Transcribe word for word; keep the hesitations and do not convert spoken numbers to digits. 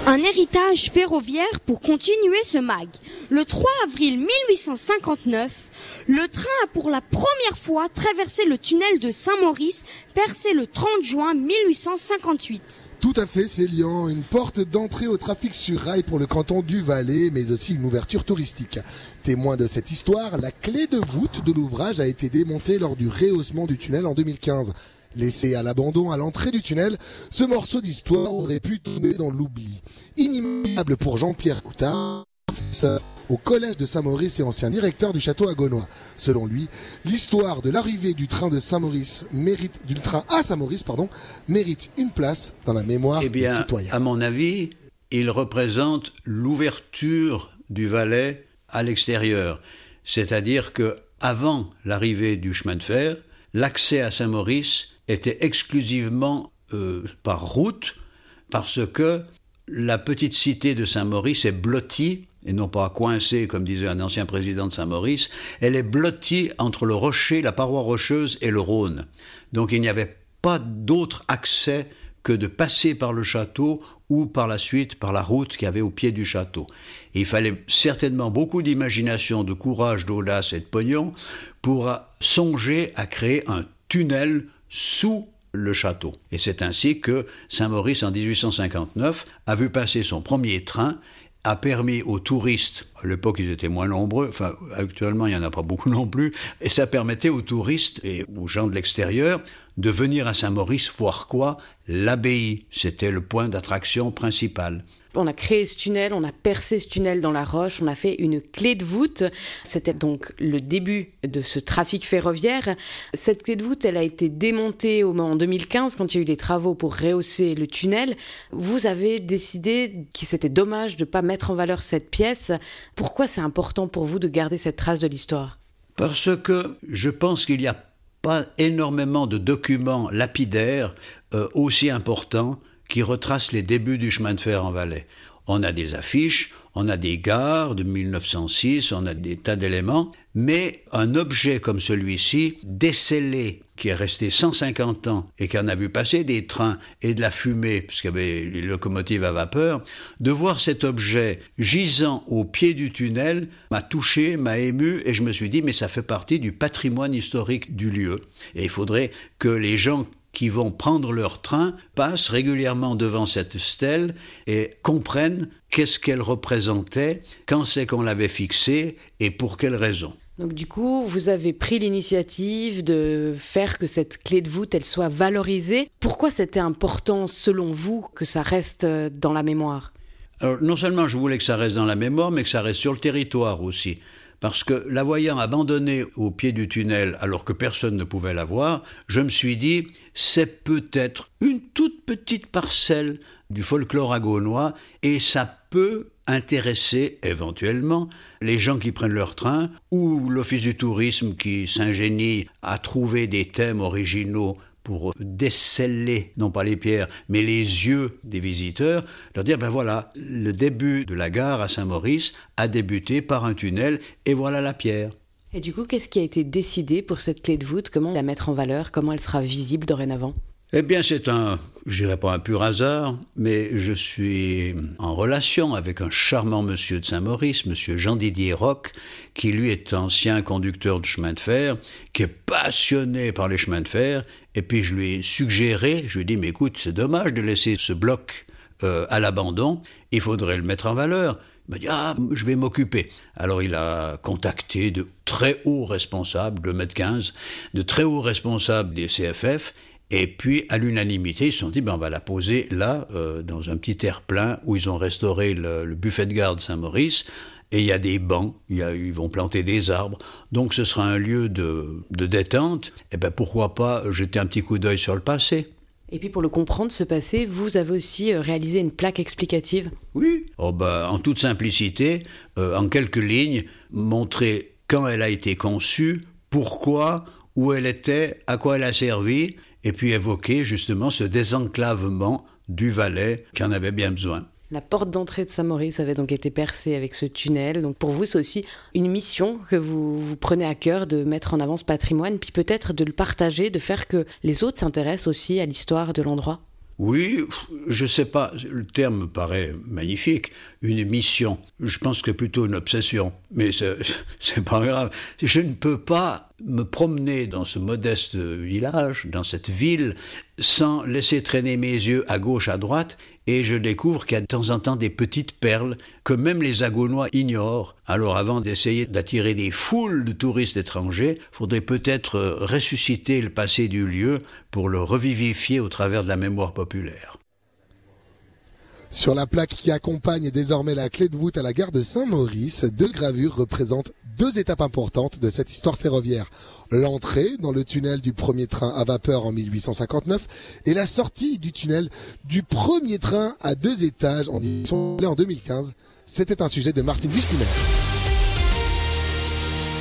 Un héritage ferroviaire pour continuer ce mag. Le trois avril mille huit cent cinquante-neuf, le train a pour la première fois traversé le tunnel de Saint-Maurice, percé le trente juin mille huit cent cinquante-huit. Tout à fait, Célian, une porte d'entrée au trafic sur rail pour le canton du Valais, mais aussi une ouverture touristique. Témoin de cette histoire, la clé de voûte de l'ouvrage a été démontée lors du rehaussement du tunnel en deux mille quinze. Laissé à l'abandon à l'entrée du tunnel, ce morceau d'histoire aurait pu tomber dans l'oubli. Inimaginable pour Jean-Pierre Coutard, professeur au collège de Saint-Maurice et ancien directeur du château agonois. Selon lui, l'histoire de l'arrivée du train de Saint-Maurice mérite, du train à Saint-Maurice, pardon, mérite une place dans la mémoire eh bien, des citoyens. À mon avis, il représente l'ouverture du Valais à l'extérieur. C'est-à-dire que avant l'arrivée du chemin de fer, l'accès à Saint-Maurice était exclusivement euh, par route, parce que la petite cité de Saint-Maurice est blottie, et non pas coincée, comme disait un ancien président de Saint-Maurice, elle est blottie entre le rocher, la paroi rocheuse et le Rhône. Donc il n'y avait pas d'autre accès que de passer par le château ou par la suite par la route qu'il y avait au pied du château. Et il fallait certainement beaucoup d'imagination, de courage, d'audace et de pognon pour songer à créer un tunnel sous le château. Et c'est ainsi que Saint-Maurice, en dix-huit cent cinquante-neuf, a vu passer son premier train, a permis aux touristes, à l'époque ils étaient moins nombreux, enfin actuellement il n'y en a pas beaucoup non plus, et ça permettait aux touristes et aux gens de l'extérieur de venir à Saint-Maurice voir quoi ? L'abbaye, c'était le point d'attraction principal. On a créé ce tunnel, on a percé ce tunnel dans la roche, on a fait une clé de voûte. C'était donc le début de ce trafic ferroviaire. Cette clé de voûte, elle a été démontée au, en deux mille quinze, quand il y a eu les travaux pour rehausser le tunnel. Vous avez décidé que c'était dommage de ne pas mettre en valeur cette pièce. Pourquoi c'est important pour vous de garder cette trace de l'histoire ? Parce que je pense qu'il n'y a pas énormément de documents lapidaires euh, aussi importants qui retrace les débuts du chemin de fer en Valais. On a des affiches, on a des gares de mille neuf cent six, on a des tas d'éléments, mais un objet comme celui-ci, décellé, qui est resté cent cinquante ans et qui en a vu passer des trains et de la fumée, puisqu'il y avait les locomotives à vapeur, de voir cet objet gisant au pied du tunnel m'a touché, m'a ému, et je me suis dit, mais ça fait partie du patrimoine historique du lieu. Et il faudrait que les gens qui vont prendre leur train, passent régulièrement devant cette stèle et comprennent qu'est-ce qu'elle représentait, quand c'est qu'on l'avait fixée et pour quelle raison. Donc du coup, vous avez pris l'initiative de faire que cette clé de voûte, elle soit valorisée. Pourquoi c'était important, selon vous, que ça reste dans la mémoire ? Alors, non seulement je voulais que ça reste dans la mémoire, mais que ça reste sur le territoire aussi. Parce que la voyant abandonnée au pied du tunnel alors que personne ne pouvait la voir, je me suis dit, c'est peut-être une toute petite parcelle du folklore agonois et ça peut intéresser éventuellement les gens qui prennent leur train ou l'office du tourisme qui s'ingénie à trouver des thèmes originaux pour déceler, non pas les pierres, mais les yeux des visiteurs, leur dire, ben voilà, le début de la gare à Saint-Maurice a débuté par un tunnel, et voilà la pierre. Et du coup, qu'est-ce qui a été décidé pour cette clé de voûte ? Comment la mettre en valeur ? Comment elle sera visible dorénavant ? Eh bien, c'est un, je dirais pas un pur hasard, mais je suis en relation avec un charmant monsieur de Saint-Maurice, monsieur Jean-Didier Roch, qui lui est ancien conducteur de chemin de fer, qui est passionné par les chemins de fer, et puis je lui ai suggéré, je lui ai dit, mais écoute, c'est dommage de laisser ce bloc euh, à l'abandon, il faudrait le mettre en valeur. Il m'a dit, ah, je vais m'occuper. Alors il a contacté de très hauts responsables, deux mètres quinze, de très hauts responsables des C F F, et puis, à l'unanimité, ils se sont dit, ben, on va la poser là, euh, dans un petit terre-plein, où ils ont restauré le, le buffet de gare de Saint-Maurice, et il y a des bancs, il y a, ils vont planter des arbres, donc ce sera un lieu de, de détente, et ben pourquoi pas jeter un petit coup d'œil sur le passé. Et puis pour le comprendre, ce passé, vous avez aussi réalisé une plaque explicative ? Oui, oh ben, en toute simplicité, euh, en quelques lignes, montrer quand elle a été conçue, pourquoi, où elle était, à quoi elle a servi, et puis évoquer justement ce désenclavement du Valais qui en avait bien besoin. La porte d'entrée de Saint-Maurice avait donc été percée avec ce tunnel. Donc pour vous, c'est aussi une mission que vous, vous prenez à cœur de mettre en avant ce patrimoine, puis peut-être de le partager, de faire que les autres s'intéressent aussi à l'histoire de l'endroit. Oui, je sais pas, le terme me paraît magnifique, une mission. Je pense que plutôt une obsession, mais c'est, c'est pas grave. Je ne peux pas me promener dans ce modeste village, dans cette ville, sans laisser traîner mes yeux à gauche, à droite, et je découvre qu'il y a de temps en temps des petites perles que même les Agonois ignorent. Alors avant d'essayer d'attirer des foules de touristes étrangers, il faudrait peut-être ressusciter le passé du lieu pour le revivifier au travers de la mémoire populaire. Sur la plaque qui accompagne désormais la clé de voûte à la gare de Saint-Maurice, deux gravures représentent deux étapes importantes de cette histoire ferroviaire. L'entrée dans le tunnel du premier train à vapeur en mille huit cent cinquante-neuf et la sortie du tunnel du premier train à deux étages en deux mille quinze. C'était un sujet de Martine Wüstiner.